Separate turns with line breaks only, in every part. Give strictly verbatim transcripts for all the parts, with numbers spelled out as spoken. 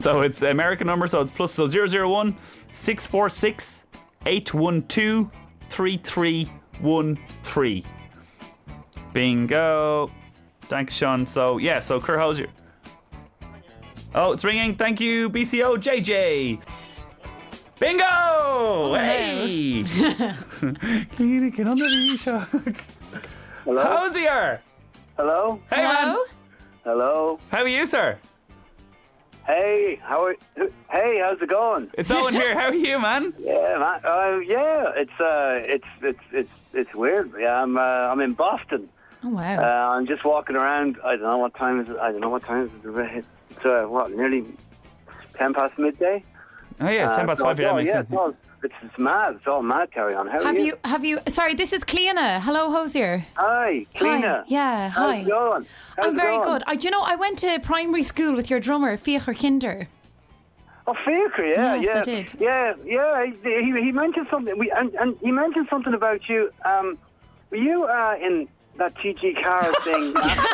So it's American number, so it's plus so zero zero one six four six eight one two three three one three. Bingo. Thank you, Sean. So yeah, so Cur Hosier. Oh, it's ringing. Thank you, B C O J J. Bingo! Oh, hey! Clean get under the shock.
Hello?
Hosier!
Hello?
Hey,
Hello?
man!
Hello?
How are you, sir?
Hey, how are Hey, how's it going?
It's Owen here. How are you, man?
Yeah, man. Uh, yeah, it's uh, it's it's it's it's weird. Yeah, I'm uh, I'm in Boston.
Oh, wow.
Uh, I'm just walking around. I don't know what time is it. I don't know what time is it. It's uh, what, nearly ten past midday.
Oh, yeah, it's ten past
so
five.
it's
Yeah,
all-
makes
yeah,
sense.
it's, all, it's, it's mad. It's all mad. Carry on. How
have
are
you?
you?
Have you? Sorry, this is Cleana. Hello, Hosier.
Hi, Cleana.
Hi. Yeah,
How's
hi.
it going? How's
I'm
it
very
going?
good. I, do you know, I went to primary school with your drummer, Fiachar Kinder.
Oh, Fiacre, yeah,
Yes,
yeah,
I did.
yeah, yeah. He, he, he mentioned something. We and, and he mentioned something about you. Um, were you uh, in that T G Carr thing?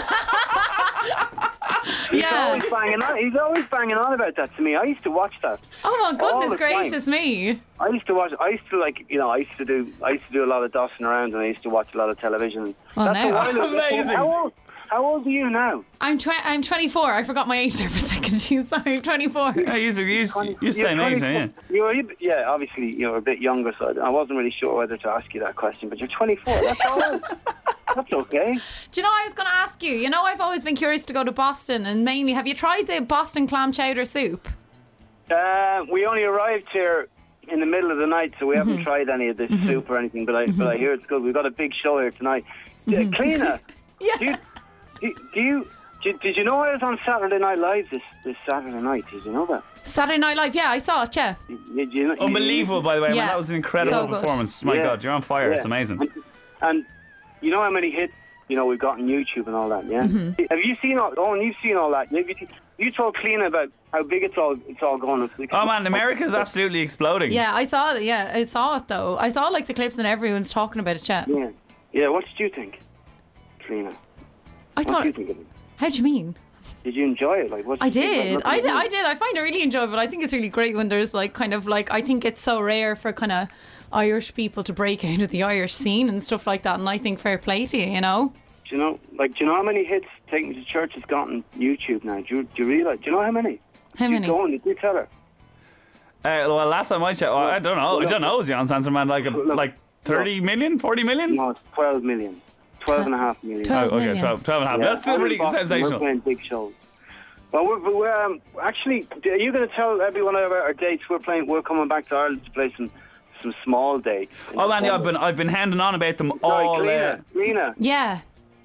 He's
Yeah.
always banging on. He's always banging on about that to me. I used to watch that.
Oh my
All
goodness
the
gracious me.
I used to watch. I used to like. You know. I used to do. I used to do a lot of dossing around, and I used to watch a lot of television.
Well,
That's
now-
a while ago.
Amazing.
How old? How old are you now?
I'm tw- I'm twenty-four. I forgot my age there for a second. Jeez, sorry, I'm twenty-four.
Yeah, you're, you're, you're the same age, yeah.
You're, yeah, obviously you're a bit younger, so I wasn't really sure whether to ask you that question. But you're twenty-four. That's all right. That's okay.
Do you know, I was going to ask you, you know, I've always been curious to go to Boston, and mainly, have you tried the Boston clam chowder soup?
Uh, we only arrived here in the middle of the night, so we
Mm-hmm.
haven't tried any of this soup or anything. But I, but I hear it's good. We've got a big show here tonight. Mm-hmm. Cleana,
Yeah.
do you, do, do you did, did you know I was on Saturday Night Live this, this Saturday night? Did you know that?
Saturday Night Live, yeah, I saw it, yeah.
Did you,
Unbelievable, by the way. Man,
Yeah.
that was an incredible
So good.
performance. My
Yeah.
God, you're on fire.
Yeah.
It's amazing.
And, and you know how many hits you know we've got on YouTube and all that, yeah.
Mm-hmm.
Have you seen all? Oh, and you've seen all that. Have you, you told Cleana about how big it's all it's all going.
Oh, man, America's absolutely exploding.
Yeah, I saw it, yeah, I saw it though. I saw like the clips and everyone's talking about it, yeah.
Yeah, yeah. What did you think, Cleana?
I
What
thought,
did you think of it?
how do you mean?
Did you enjoy it? Like, what
I
you think
did.
about
I
looking
did.
at
I
it?
did. I find it really enjoyable. I think it's really great when there's like kind of like, I think it's so rare for kind of Irish people to break out of the Irish scene and stuff like that. And I think fair play to you, you know?
Do you know, like, do you know how many hits Take Me to Church has gotten YouTube now? Do you, do you realise? Do you know how many?
How
Did
many?
You go on, did you tell her?
Uh, well, last time I checked, well, I don't know. I don't know. Is the honest answer, man? Like, a,
Look,
like thirty million, forty million?
No, it's twelve million. twelve and a half million.
Twelve.
Oh, okay,
million.
twelve, twelve and a half.
Yeah,
That's still
I'm in
pretty
Boston.
sensational.
We're playing big shows. Well, we're, we're um, actually. Are you going to tell everyone about our dates? We're playing. We're coming back to Ireland to play some some small dates.
Oh, man, yeah, I've been, I've been handing on about them
Sorry,
all. Uh,
Cleana, Cleana,
Yeah.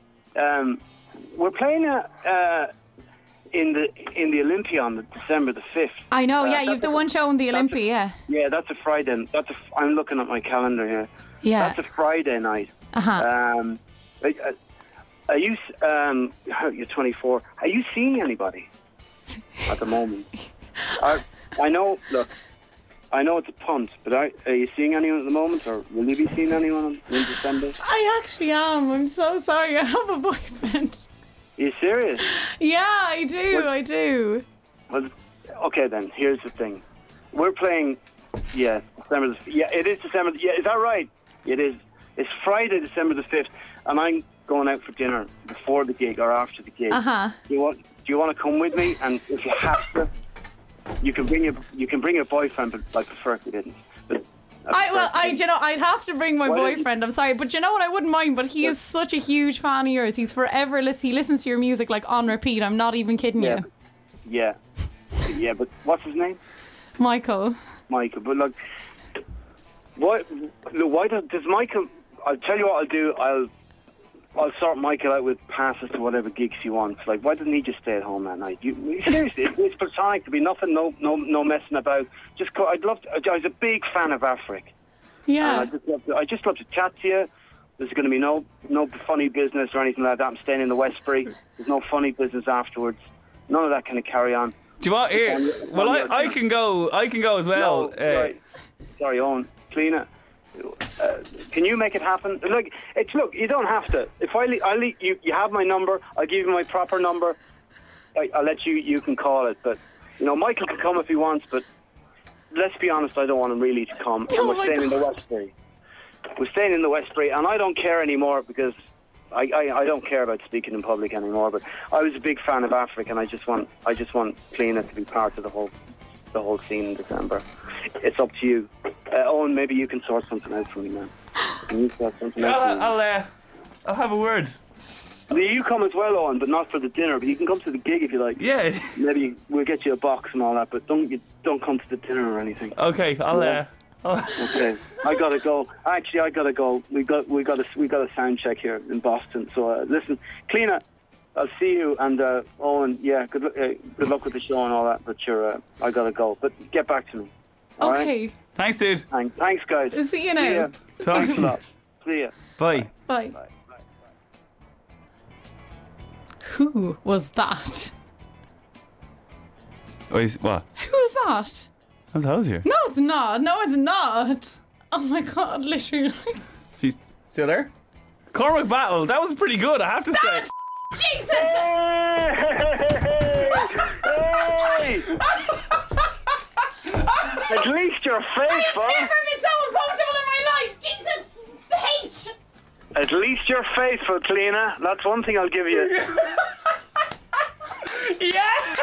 um, we're playing uh, uh, in the in the Olympia on the December the fifth.
I know,
Uh,
yeah,
that's
you've the
a-
one show in the
that's a-
Olympia, yeah.
Yeah, that's a Friday. That's a. I'm looking at my calendar here.
Yeah.
That's a Friday night.
Uh-huh.
Um, are, are you? Um, you're twenty-four. Are you seeing anybody at the moment? I, I know. Look, I know it's a punt, but are, are you seeing anyone at the moment, or will you be seeing anyone in December?
I actually am. I'm so sorry. I have a boyfriend.
Are you serious?
Yeah, I do.
What-
I do.
Well, okay then. Here's the thing. We're playing. Yeah, December. The, yeah, it is December. Yeah, is that right? It is. It's Friday, December the fifth, and I'm going out for dinner before the gig or after the gig.
Uh huh.
Do you want? Do you want to come with me? And if you have to, you can bring your you can bring your boyfriend, but I prefer if you didn't. But
I well, I you know, I'd have to bring my
Why don't you-
boyfriend. I'm sorry, but you know what? I wouldn't mind. But he is such a huge fan of yours. He's forever listen. He listens to your music like on repeat. I'm not even kidding
yeah,
you,
yeah, yeah. But what's his name?
Michael.
Michael. But look, why? Look, why does, does Michael? I'll tell you what I'll do. I'll I'll sort Michael out with passes to whatever gigs he wants. Like, why doesn't he just stay at home that night? You, seriously, it, it's platonic. There'll be nothing, no, no, no messing about. Just, go, I'd love. To, I was a big fan of Afrik.
Yeah.
And I just love to, I just love to chat to you. There's going to be no no funny business or anything like that. I'm staying in the Westbury. There's no funny business afterwards. None of that kind of carry on.
Do you want here? Well, I, I can go. I can go as well.
No,
Uh,
sorry, sorry, Owen, Cleana. Uh, can you make it happen? Look, it's look. You don't have to. If I, le- I le- you, you have my number. I'll give you my proper number. I, I'll let you. You can call it. But You know, Michael can come if he wants, but let's be honest, I don't want him really to come. And
Oh
we're
my
staying in the
God.
Westbury. We're staying in the Westbury, and I don't care anymore because I, I, I don't care about speaking in public anymore. But I was a big fan of Africa, and I just want I just want Cleena to be part of the whole the whole scene in December. It's up to you, uh, Owen. Maybe you can sort something out for me, man. Can you sort something out for me?
I'll, I'll, uh, I'll have a word.
You come as well, Owen, but not for the dinner. But you can come to the gig if you like.
Yeah.
Maybe we'll get you a box and all that, but don't you don't come to the dinner or anything.
Okay, I'll. Uh, I'll
Okay, I gotta go. Actually, I gotta go. We got we got a we got a sound check here in Boston. So uh, listen, Cleena, I'll see you. And uh, Owen, yeah, good lu- uh, good luck with the show and all that. But you're, uh, I gotta go. But get back to me. all right?
Okay.
Thanks, dude.
Thanks, thanks, guys.
See you now.
ya.
Thanks
a lot. See ya.
Bye.
Bye. Who was that?
Oh, he's, what?
Who was that?
How's Hosier?
No, it's not. No, it's not. Oh my god, literally.
She's still there? Cormac Battle. That was pretty good, I have to say.
Jesus!
Hey! Hey! At least you're faithful.
I've never been so uncomfortable in my life. Jesus H.
At least you're faithful, Cleena. That's one thing I'll give you.
Yes!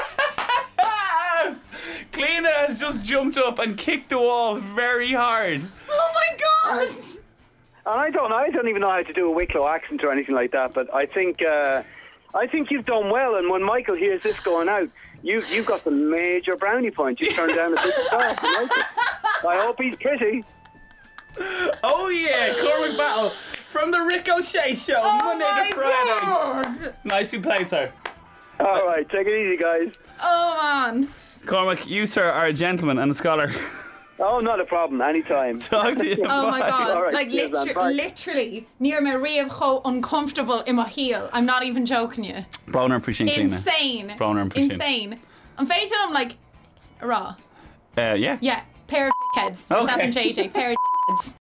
Cleena has just jumped up and kicked the wall very hard.
Oh my god.
And I don't, I don't even know how to do a Wicklow accent or anything like that. But I think, uh, I think you've done well. And when Michael hears this going out, you you've got the major brownie point. You turned down a big star for Michael. I hope he's pretty.
Oh yeah, Cormac Battle from the Ricochet Show,
Oh
Monday
my
to Friday.
god.
Nicely played, sir.
All right, take it easy, guys.
Oh man.
Cormac, you sir are a gentleman and a scholar.
Oh, not a problem. Anytime.
Talk to you.
Oh my
Bye.
god.
All right,
like
cheers, man.
liter-
Bye.
literally near me real ho uncomfortable in my heel. I'm not even joking you.
Broner and Pushing Cleena.
Insane.
Broner and Pushing.
Insane. I'm facing I'm like raw.
Uh, yeah.
Yeah. Pair of dickheads. Yourself
Okay.
and J J. Pair of dickheads.